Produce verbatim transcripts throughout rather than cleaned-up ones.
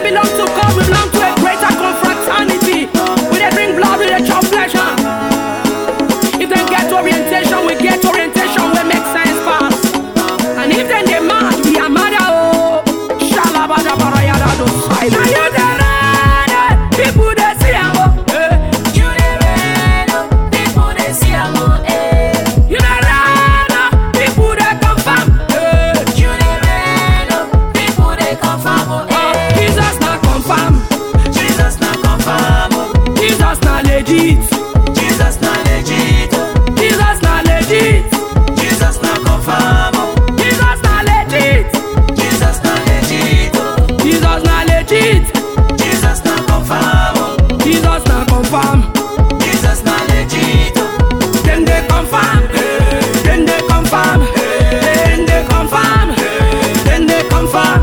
belong to God, we belong to a greater confraternity. We dey drink blood, we dey chop flesh. Huh? If they get orientation, we get orientation, we make sense fast. And if then they mad, we are mad. Oh, shalabada barayada do side. Now you dey red, people they see am. You dey red, people they see am. You dey red, people they confirm. You dey red, people they confirm. Jesus na confirm. Jesus na confirm. Jesus na legit. Jesus na legit. Jesus na legit. Jesus na confirm. Jesus na legit. Jesus na legit. Jesus na legit. Jesus na confirm. Jesus na confirm. Jesus na legit. Then they confirm. Then they confirm. Then they confirm. Then they confirm.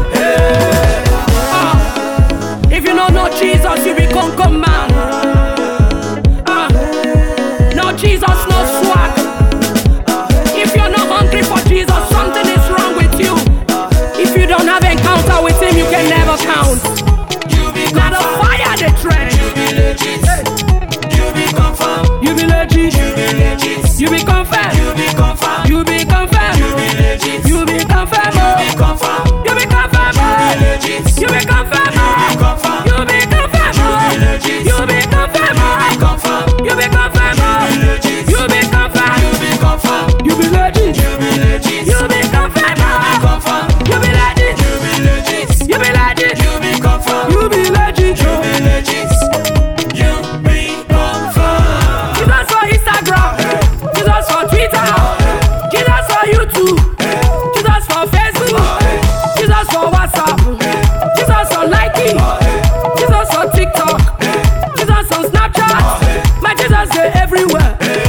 Ah, if you don't know Jesus, you become come man. Ah, no Jesus, no swag. If you're not hungry for Jesus, something is wrong with you. If you don't have encounter with him, you can never count. You be Now the fire they trend. You be legit. You be confirm. You be legit. You be legit. You be confirmed. You be confirm. You be confirmed. You be legit. You be confirmed. You be confirm. You be confirmed. You be legit. You be confirmed. You be confirm. You be confirmed. You be legit. You be confirmed. You be confirm. You be confirmed. You be legit. You be confirmed. You be confirm. You be legit. You be legit. You be confirmed. You be confirm. You be legit. You be legit. You be legit. You be confirm. You be legit. You be legit. You be confirm. Jesus for Instagram. Jesus for Twitter. Jesus for YouTube. Jesus for Facebook. Jesus for WhatsApp. Jesus for Nike. Jesus for TikTok. Jesus on Snapchat. My Jesus is everywhere.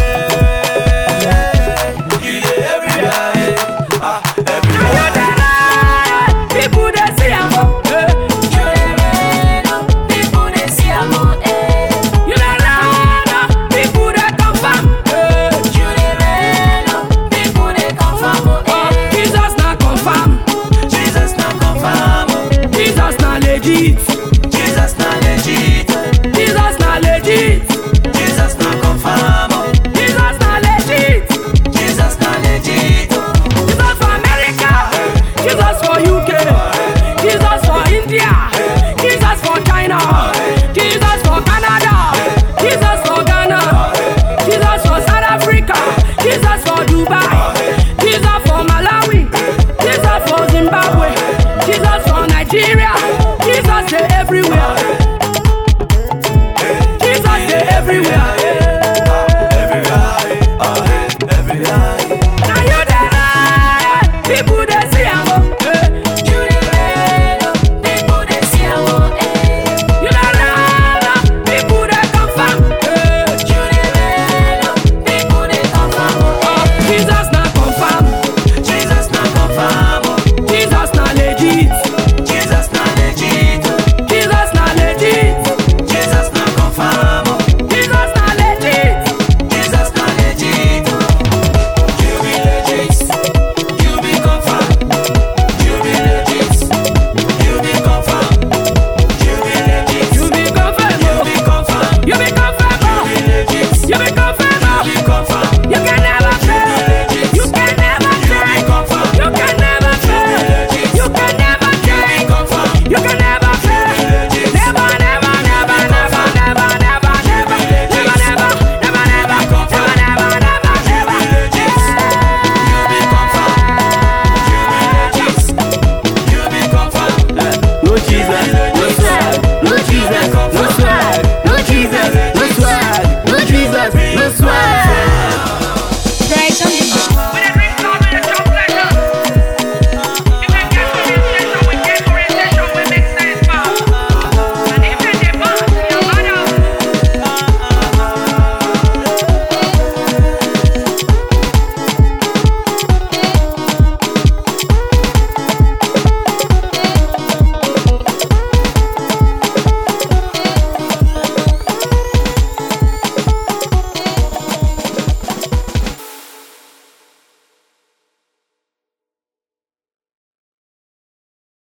You dey everywhere. Ah, Now everywhere. you dey red, people they see am. You dey red, people they see am. You dey red, people they confirm. You dey red, people they confirm. Jesus na confirm. Jesus na confirm. Jesus na legit. Jesus na legit. Jesus na legit. Jesus na confirm. Jesus na legit. Jesus na legit. Jesus for America. Jesus for U K. Jesus for India. Jesus for China. Jesus for Canada. Jesus for Ghana. Jesus for South Africa. Jesus for Dubai. Jesus for Malawi. Jesus for Zimbabwe. Jesus for Nigeria. Jesus is everywhere. Jesus is everywhere.